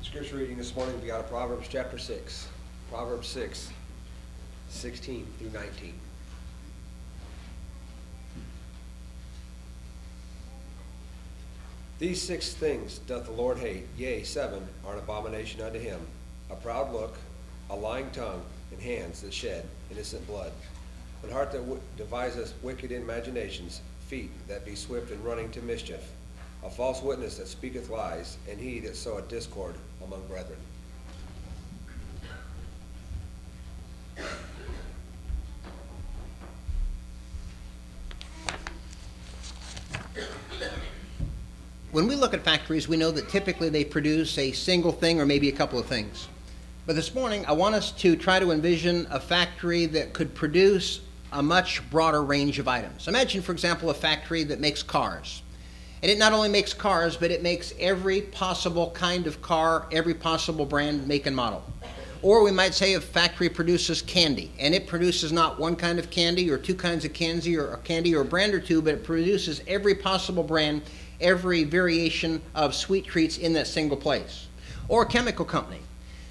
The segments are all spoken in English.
Scripture reading this morning will be out of Proverbs chapter 6. Proverbs 6, 16 through 19. These 6 things doth the Lord hate, yea, 7 are an abomination unto him: a proud look, a lying tongue, and hands that shed innocent blood, an heart that deviseth wicked imaginations, feet that be swift in running to mischief, a false witness that speaketh lies, and he that soweth discord among brethren. When we look at factories, we know that typically they produce a single thing or maybe a couple of things. But this morning, I want us to try to envision a factory that could produce a much broader range of items. Imagine, for example, a factory that makes cars. And it not only makes cars, but it makes every possible kind of car, every possible brand, make, and model. Or we might say a factory produces candy, and it produces not one kind of candy or two kinds of candy or a brand or two, but it produces every possible brand, every variation of sweet treats in that single place. Or a chemical company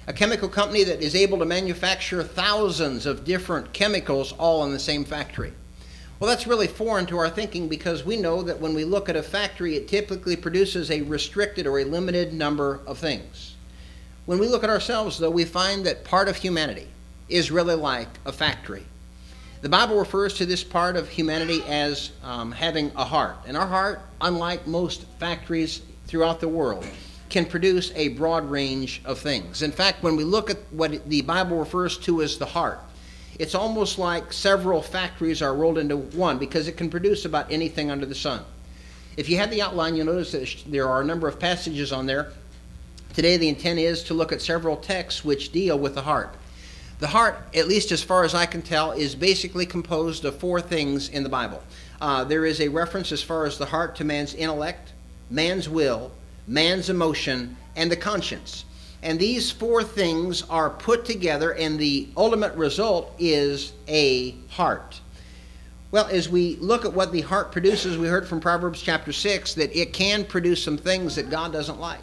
that is able to manufacture thousands of different chemicals all in the same factory. Well, that's really foreign to our thinking, because we know that when we look at a factory, it typically produces a restricted or a limited number of things. When we look at ourselves, though, we find that part of humanity is really like a factory. The Bible refers to this part of humanity as having a heart. And our heart, unlike most factories throughout the world, can produce a broad range of things. In fact, when we look at what the Bible refers to as the heart, it's almost like several factories are rolled into one, because it can produce about anything under the sun. If you have the outline, you'll notice that there are a number of passages on there. Today, the intent is to look at several texts which deal with the heart. The heart, at least as far as I can tell, is basically composed of 4 things in the Bible. There is a reference as far as the heart to man's intellect, man's will, man's emotion, and the conscience. And these 4 things are put together, and the ultimate result is a heart. Well, as we look at what the heart produces, we heard from Proverbs chapter 6 that it can produce some things that God doesn't like.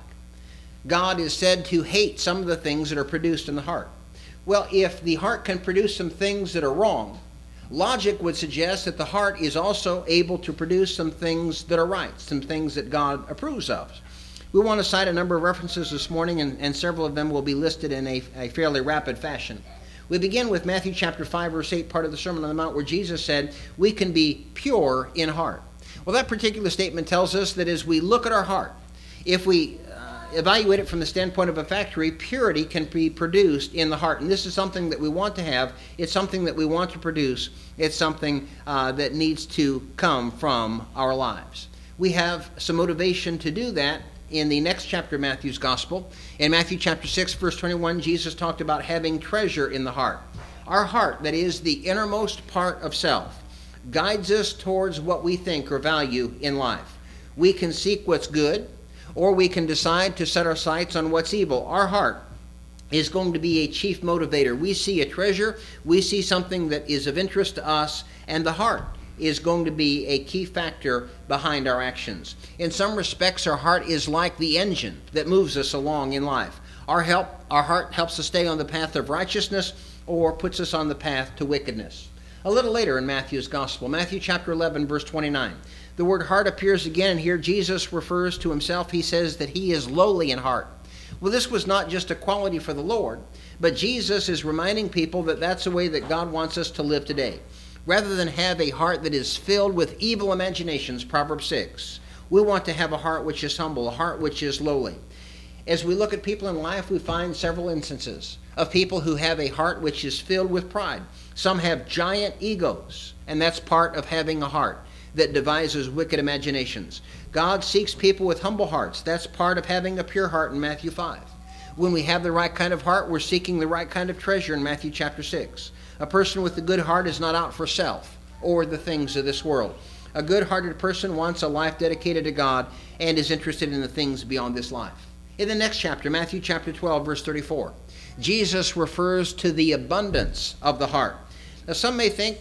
God is said to hate some of the things that are produced in the heart. Well, if the heart can produce some things that are wrong, logic would suggest that the heart is also able to produce some things that are right, some things that God approves of. We want to cite a number of references this morning, and several of them will be listed in a fairly rapid fashion. We begin with Matthew chapter 5, verse 8, part of the Sermon on the Mount, where Jesus said, we can be pure in heart. Well, that particular statement tells us that as we look at our heart, if we evaluate it from the standpoint of a factory, purity can be produced in the heart. And this is something that we want to have. It's something that we want to produce. It's something that needs to come from our lives. We have some motivation to do that in the next chapter of Matthew's Gospel. In Matthew chapter 6, verse 21, Jesus talked about having treasure in the heart. Our heart, that is the innermost part of self, guides us towards what we think or value in life. We can seek what's good, or we can decide to set our sights on what's evil. Our heart is going to be a chief motivator. We see a treasure, we see something that is of interest to us, and the heart is going to be a key factor behind our actions. In some respects, our heart is like the engine that moves us along in life. Our heart helps us stay on the path of righteousness or puts us on the path to wickedness. A little later in Matthew's Gospel, Matthew chapter 11, verse 29, the word heart appears again, and here Jesus refers to himself. He says that he is lowly in heart. Well, this was not just a quality for the Lord, but Jesus is reminding people that that's the way that God wants us to live today. Rather than have a heart that is filled with evil imaginations, Proverbs 6, we want to have a heart which is humble, a heart which is lowly. As we look at people in life, we find several instances of people who have a heart which is filled with pride. Some have giant egos, and that's part of having a heart that devises wicked imaginations. God seeks people with humble hearts. That's part of having a pure heart in Matthew 5. When we have the right kind of heart, we're seeking the right kind of treasure in Matthew chapter 6. A person with a good heart is not out for self or the things of this world. A good-hearted person wants a life dedicated to God and is interested in the things beyond this life. In the next chapter, Matthew chapter 12, verse 34, Jesus refers to the abundance of the heart. Now, some may think,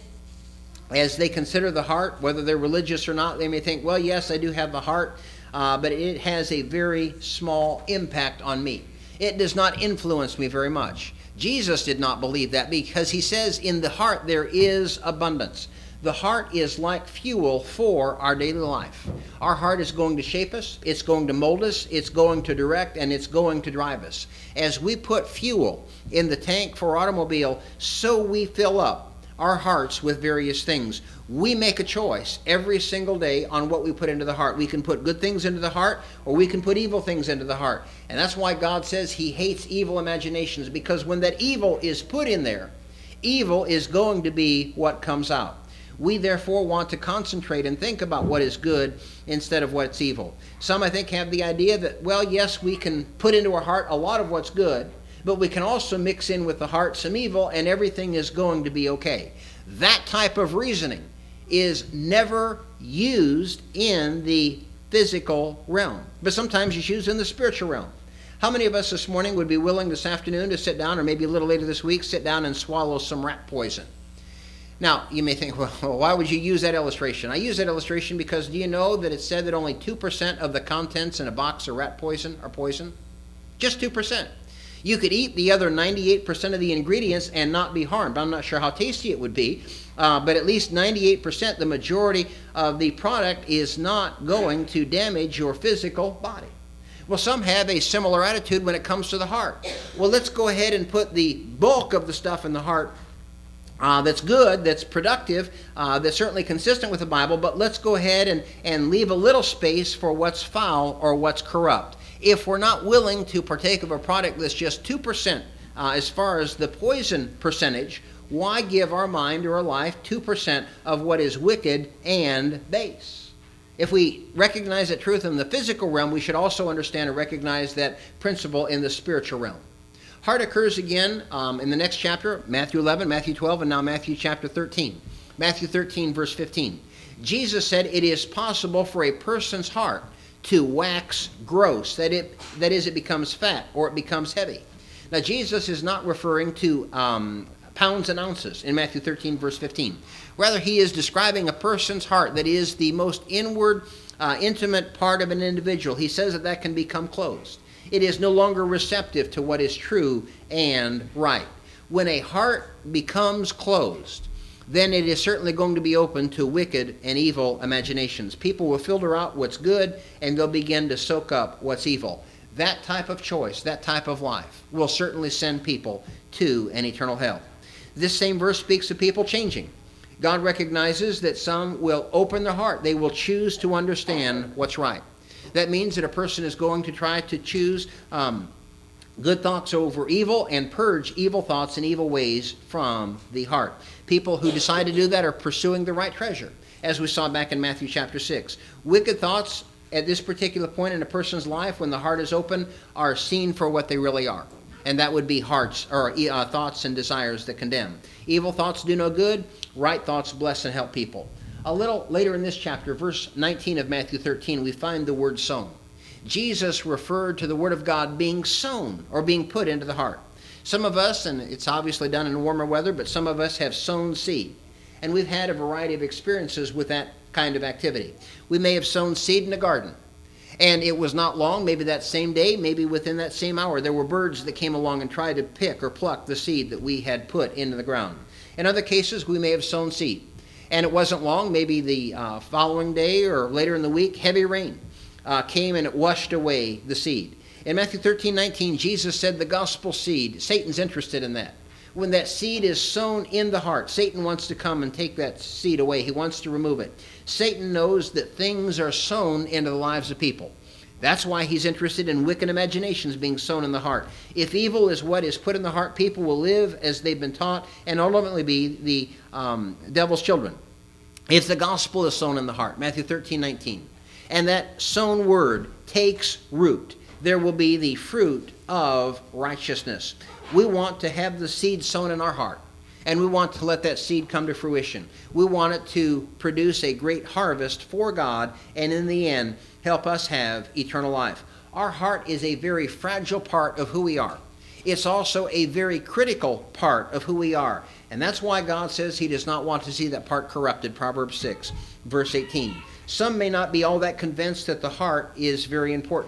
as they consider the heart, whether they're religious or not, they may think, well, yes, I do have the heart, but it has a very small impact on me. It does not influence me very much. Jesus did not believe that because he says in the heart there is abundance. The heart is like fuel for our daily life. Our heart is going to shape us, it's going to mold us, it's going to direct, and it's going to drive us. As we put fuel in the tank for our automobile, so we fill up our hearts with various things. We make a choice every single day on what we put into the heart. We can put good things into the heart, or we can put evil things into the heart. And that's why God says he hates evil imaginations, because when that evil is put in there, evil is going to be what comes out. We therefore want to concentrate and think about what is good instead of what's evil. Some, I think, have the idea that, well, yes, we can put into our heart a lot of what's good, but we can also mix in with the heart some evil and everything is going to be okay. That type of reasoning is never used in the physical realm, but sometimes it's used in the spiritual realm. How many of us this morning would be willing this afternoon to sit down, or maybe a little later this week, sit down and swallow some rat poison? Now, you may think, well, why would you use that illustration? I use that illustration because do you know that it's said that only 2% of the contents in a box of rat poison are poison? Just 2%. You could eat the other 98% of the ingredients and not be harmed. I'm not sure how tasty it would be, but at least 98%, the majority of the product is not going to damage your physical body. Well, some have a similar attitude when it comes to the heart. Well, let's go ahead and put the bulk of the stuff in the heart that's good, that's productive, that's certainly consistent with the Bible, but let's go ahead and leave a little space for what's foul or what's corrupt. If we're not willing to partake of a product that's just 2% as far as the poison percentage, why give our mind or our life 2% of what is wicked and base? If we recognize that truth in the physical realm, we should also understand and recognize that principle in the spiritual realm. Heart occurs again in the next chapter, Matthew 11, Matthew 12, and now Matthew chapter 13. Matthew 13, verse 15. Jesus said it is possible for a person's heart to wax gross, that is, it becomes fat or it becomes heavy. Now, Jesus is not referring to pounds and ounces in Matthew 13, verse 15. Rather, he is describing a person's heart that is the most inward, intimate part of an individual. He says that can become closed. It is no longer receptive to what is true and right. When a heart becomes closed, then it is certainly going to be open to wicked and evil imaginations. People will filter out what's good, and they'll begin to soak up what's evil. That type of choice, that type of life, will certainly send people to an eternal hell. This same verse speaks of people changing. God recognizes that some will open their heart. They will choose to understand what's right. That means that a person is going to try to choose good thoughts over evil and purge evil thoughts and evil ways from the heart. People who decide to do that are pursuing the right treasure, as we saw back in Matthew chapter 6. Wicked thoughts at this particular point in a person's life, when the heart is open, are seen for what they really are. And that would be hearts or thoughts and desires that condemn. Evil thoughts do no good. Right thoughts bless and help people. A little later in this chapter, verse 19 of Matthew 13, we find the word sown. Jesus referred to the Word of God being sown or being put into the heart. Some of us, and it's obviously done in warmer weather, but some of us have sown seed. And we've had a variety of experiences with that kind of activity. We may have sown seed in a garden. And it was not long, maybe that same day, maybe within that same hour, there were birds that came along and tried to pick or pluck the seed that we had put into the ground. In other cases, we may have sown seed. And it wasn't long, maybe the following day or later in the week, heavy rain came and it washed away the seed. In Matthew 13:19, Jesus said the gospel seed, Satan's interested in that. When that seed is sown in the heart, Satan wants to come and take that seed away. He wants to remove it. Satan knows that things are sown into the lives of people. That's why he's interested in wicked imaginations being sown in the heart. If evil is what is put in the heart, people will live as they've been taught and ultimately be the devil's children. If the gospel is sown in the heart, Matthew 13:19, and that sown word takes root, there will be the fruit of righteousness. We want to have the seed sown in our heart, and we want to let that seed come to fruition. We want it to produce a great harvest for God, and in the end, help us have eternal life. Our heart is a very fragile part of who we are. It's also a very critical part of who we are. And that's why God says he does not want to see that part corrupted. Proverbs 6, verse 18. Some may not be all that convinced that the heart is very important.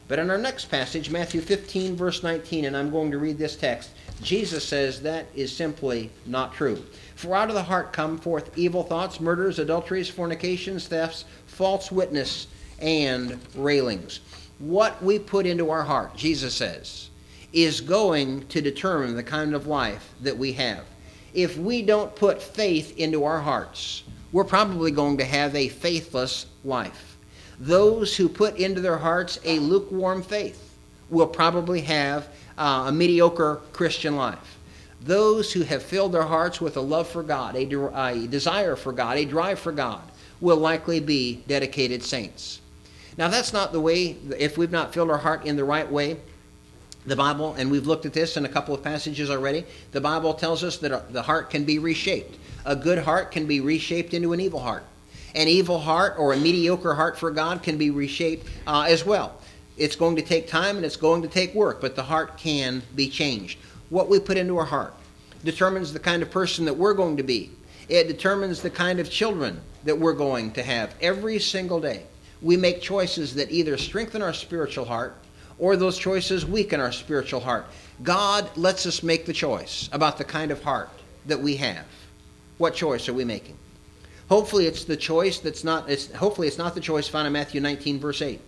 But in our next passage, Matthew 15, verse 19, and I'm going to read this text, Jesus says that is simply not true. For out of the heart come forth evil thoughts, murders, adulteries, fornications, thefts, false witness, and railings. What we put into our heart, Jesus says, is going to determine the kind of life that we have. If we don't put faith into our hearts, we're probably going to have a faithless life. Those who put into their hearts a lukewarm faith will probably have a mediocre Christian life. Those who have filled their hearts with a love for God, a desire for God, a drive for God, will likely be dedicated saints. Now, that's not the way, if we've not filled our heart in the right way. The Bible, and we've looked at this in a couple of passages already, the Bible tells us that the heart can be reshaped. A good heart can be reshaped into an evil heart. An evil heart or a mediocre heart for God can be reshaped as well. It's going to take time and it's going to take work, but the heart can be changed. What we put into our heart determines the kind of person that we're going to be. It determines the kind of children that we're going to have. Every single day, we make choices that either strengthen our spiritual heart or those choices weaken our spiritual heart. God lets us make the choice about the kind of heart that we have. What choice are we making? Hopefully it's the choice hopefully it's not the choice found in Matthew 19, verse 8.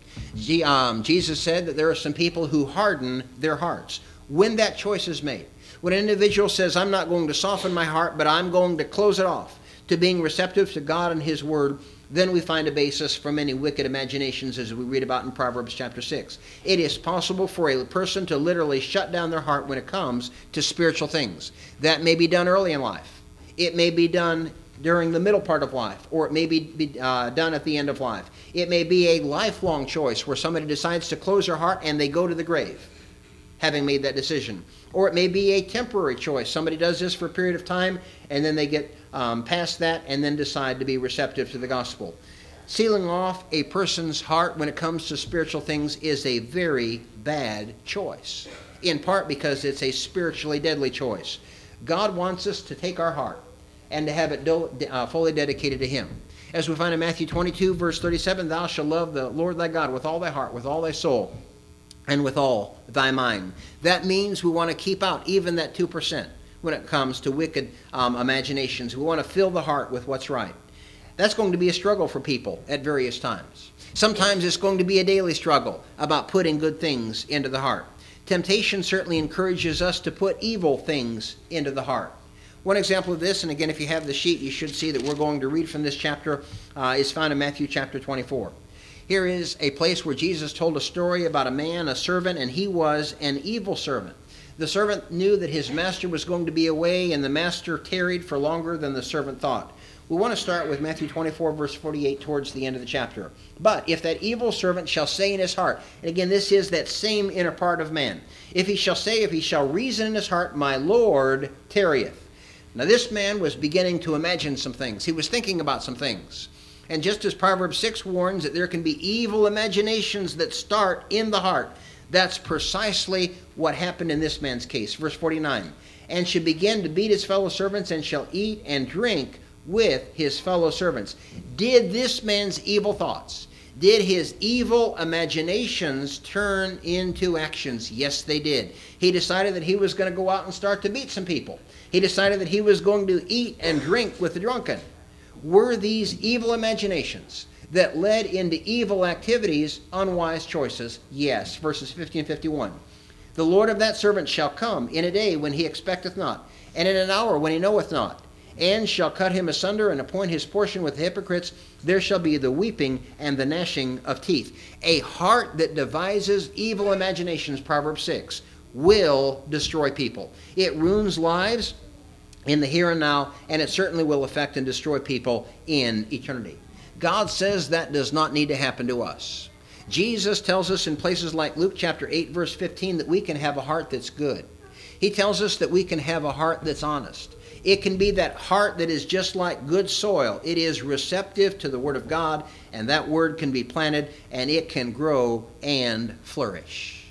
Jesus said that there are some people who harden their hearts. When that choice is made, when an individual says, I'm not going to soften my heart, but I'm going to close it off to being receptive to God and His Word, then we find a basis for many wicked imaginations, as we read about in Proverbs chapter 6. It is possible for a person to literally shut down their heart when it comes to spiritual things. That may be done early in life. It may be done during the middle part of life, or it may be done at the end of life. It may be a lifelong choice where somebody decides to close their heart and they go to the grave, having made that decision. Or it may be a temporary choice. Somebody does this for a period of time, and then they get past that and then decide to be receptive to the gospel. Sealing off a person's heart when it comes to spiritual things is a very bad choice, in part because it's a spiritually deadly choice. God wants us to take our heart and to have it fully dedicated to Him. As we find in Matthew 22, verse 37, Thou shalt love the Lord thy God with all thy heart, with all thy soul, and with all thy mind. That means we want to keep out even that 2% when it comes to wicked imaginations. We want to fill the heart with what's right. That's going to be a struggle for people at various times. Sometimes it's going to be a daily struggle about putting good things into the heart. Temptation certainly encourages us to put evil things into the heart. One example of this, and again, if you have the sheet, you should see that we're going to read from this chapter, is found in Matthew chapter 24. Here is a place where Jesus told a story about a man, a servant, and he was an evil servant. The servant knew that his master was going to be away, and the master tarried for longer than the servant thought. We want to start with Matthew 24, verse 48, towards the end of the chapter. But if that evil servant shall say in his heart, and again, this is that same inner part of man. If he shall reason in his heart, my Lord tarrieth. Now this man was beginning to imagine some things. He was thinking about some things. And just as Proverbs 6 warns that there can be evil imaginations that start in the heart, that's precisely what happened in this man's case. Verse 49, and shall begin to beat his fellow servants, and shall eat and drink with his fellow servants. Did this man's evil thoughts, did his evil imaginations turn into actions? Yes, they did. He decided that he was going to go out and start to beat some people. He decided that he was going to eat and drink with the drunken. Were these evil imaginations that led into evil activities unwise choices? Yes. Verses 50 and 51. The Lord of that servant shall come in a day when he expecteth not, and in an hour when he knoweth not, and shall cut him asunder and appoint his portion with the hypocrites. There shall be the weeping and the gnashing of teeth. A heart that devises evil imaginations, Proverbs 6, will destroy people. It ruins lives in the here and now, and it certainly will affect and destroy people in eternity. God says that does not need to happen to us. Jesus tells us in places like Luke chapter 8, verse 15, that we can have a heart that's good. He tells us that we can have a heart that's honest. It can be that heart that is just like good soil. It is receptive to the Word of God, and that Word can be planted, and it can grow and flourish.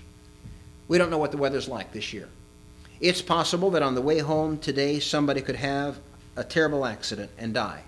We don't know what the weather's like this year. It's possible that on the way home today, somebody could have a terrible accident and die.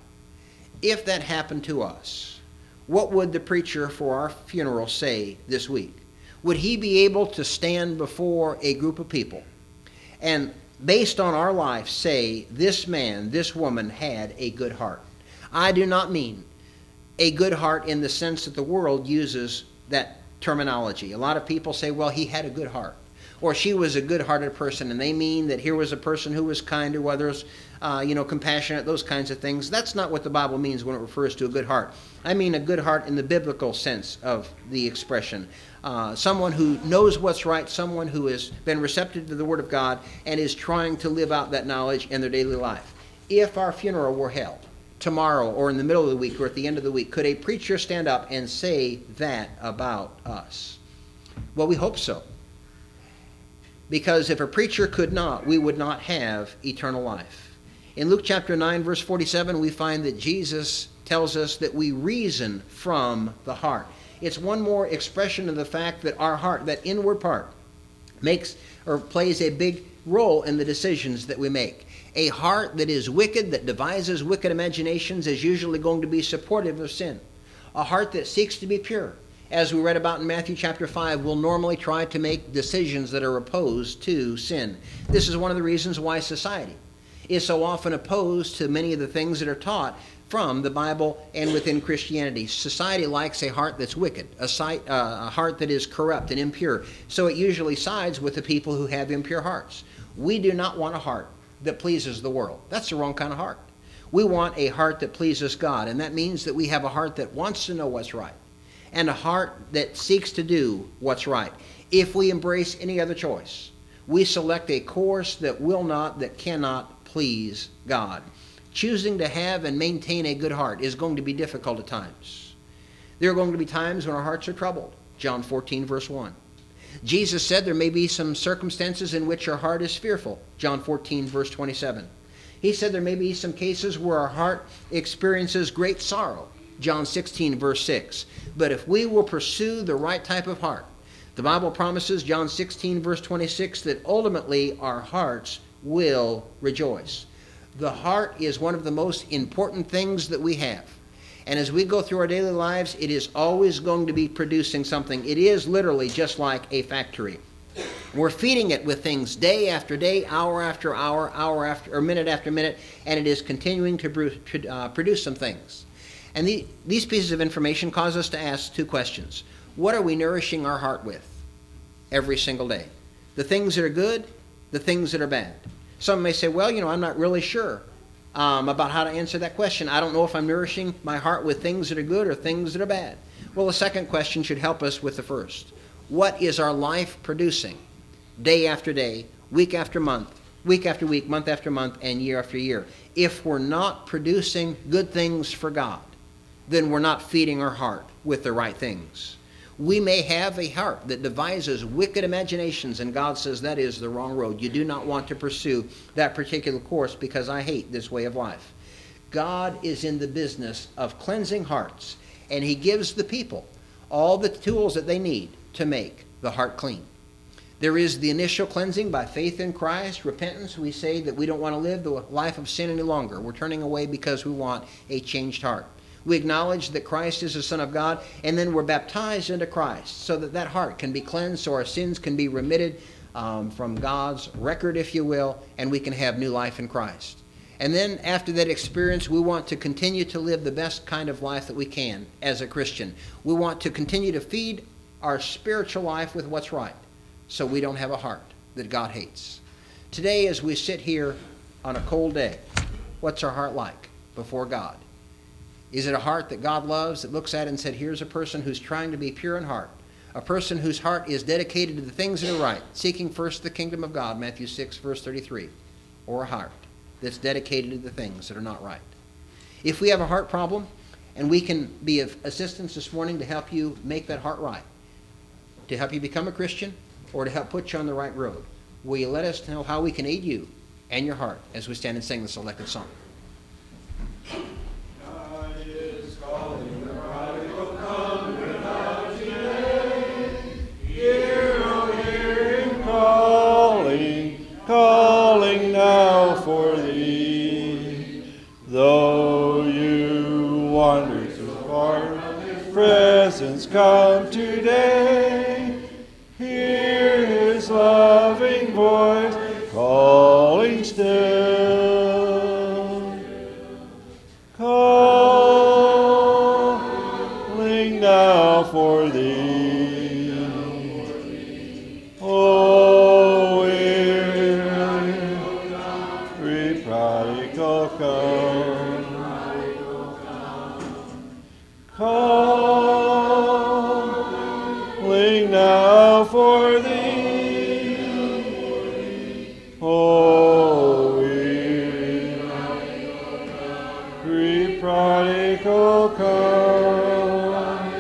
If that happened to us, what would the preacher for our funeral say this week? would he be able to stand before a group of people and, based on our life, say, this man, this woman had a good heart? I do not mean a good heart in the sense that the world uses that terminology. A lot of people say, well, he had a good heart, or she was a good-hearted person, and they mean that here was a person who was kind to others, compassionate, those kinds of things. That's not what the Bible means when it refers to a good heart. I mean a good heart in the biblical sense of the expression. Someone who knows what's right, someone who has been receptive to the Word of God and is trying to live out that knowledge in their daily life. If our funeral were held tomorrow or in the middle of the week or at the end of the week, could a preacher stand up and say that about us? Well, we hope so. Because if a preacher could not, we would not have eternal life. In Luke chapter 9, verse 47, we find that Jesus tells us that we reason from the heart. It's one more expression of the fact that our heart, that inward part, makes or plays a big role in the decisions that we make. A heart that is wicked, that devises wicked imaginations, is usually going to be supportive of sin. A heart that seeks to be pure, as we read about in Matthew chapter 5, will normally try to make decisions that are opposed to sin. This is one of the reasons why society is so often opposed to many of the things that are taught from the Bible and within Christianity. Society likes a heart that's wicked, a heart that is corrupt and impure. So it usually sides with the people who have impure hearts. We do not want a heart that pleases the world. That's the wrong kind of heart. We want a heart that pleases God, and that means that we have a heart that wants to know what's right, and a heart that seeks to do what's right. If we embrace any other choice, we select a course that cannot please God. Choosing to have and maintain a good heart is going to be difficult at times. There are going to be times when our hearts are troubled. John 14, verse 1. Jesus said there may be some circumstances in which our heart is fearful. John 14, verse 27. He said there may be some cases where our heart experiences great sorrow. John 16, verse 6. But if we will pursue the right type of heart, the Bible promises, John 16, verse 26, that ultimately our hearts will rejoice. The heart is one of the most important things that we have. And as we go through our daily lives, it is always going to be producing something. It is literally just like a factory. We're feeding it with things day after day, hour after hour, or minute after minute, and it is continuing to produce some things. And these pieces of information cause us to ask two questions. What are we nourishing our heart with every single day? The things that are good, the things that are bad. Some may say, well, I'm not really sure about how to answer that question. I don't know if I'm nourishing my heart with things that are good or things that are bad. Well, the second question should help us with the first. What is our life producing day after day, week after month, week after week, month after month, and year after year? If we're not producing good things for God, then we're not feeding our heart with the right things. We may have a heart that devises wicked imaginations, and God says that is the wrong road. You do not want to pursue that particular course because I hate this way of life. God is in the business of cleansing hearts, and He gives the people all the tools that they need to make the heart clean. There is the initial cleansing by faith in Christ, repentance. We say that we don't want to live the life of sin any longer. We're turning away because we want a changed heart. We acknowledge that Christ is the Son of God, and then we're baptized into Christ so that that heart can be cleansed, so our sins can be remitted from God's record, if you will, and we can have new life in Christ. And then after that experience, we want to continue to live the best kind of life that we can as a Christian. We want to continue to feed our spiritual life with what's right, so we don't have a heart that God hates. Today, as we sit here on a cold day, what's our heart like before God? Is it a heart that God loves, that looks at it and said, here's a person who's trying to be pure in heart, a person whose heart is dedicated to the things that are right, seeking first the kingdom of God, Matthew 6, verse 33, or a heart that's dedicated to the things that are not right? If we have a heart problem, and we can be of assistance this morning to help you make that heart right, to help you become a Christian, or to help put you on the right road, will you let us know how we can aid you and your heart as we stand and sing the selected song? Calling now for thee, though you wander too far, His presence come today. calling now for thee. Oh, we prodigal come,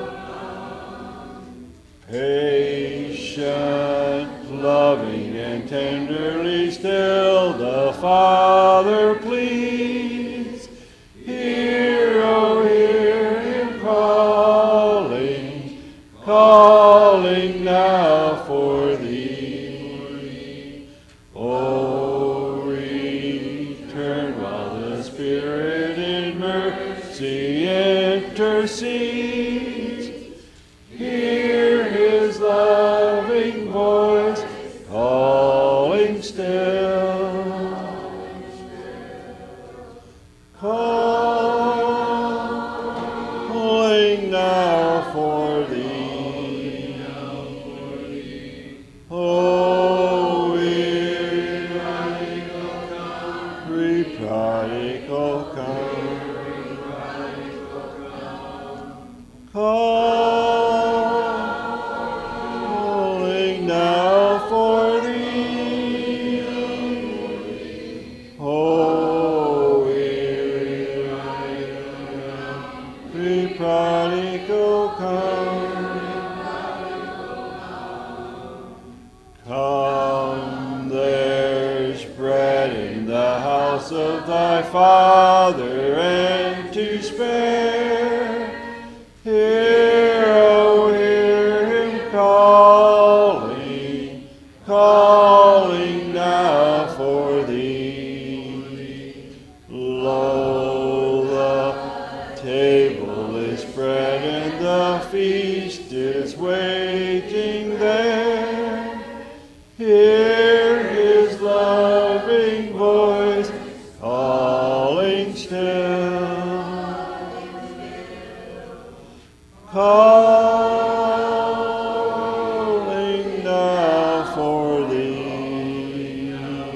patient, loving, and tenderly still the Father pleads. Hear, oh, hear him calling, calling now for thee. Oh, return while the Spirit in mercy intercedes. Hear his loving voice calling still. Calling now for thee. Oh, we prodigal come. Calling now for thee. Oh, we prodigal come. Come, there's bread in the house of thy Father, and to spare. Hear, oh, hear him calling, calling now for thee. Lo, the table is spread and the feast is waiting there. Hear his loving voice calling still. Calling now for thee.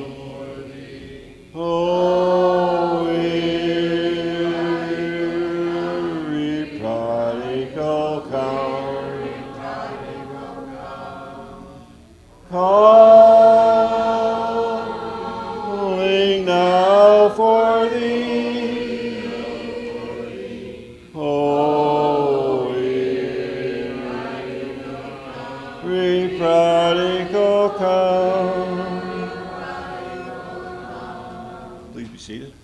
Oh, weary prodigal come. Calling now for thee. Oh, weary prodigal come. Please be seated.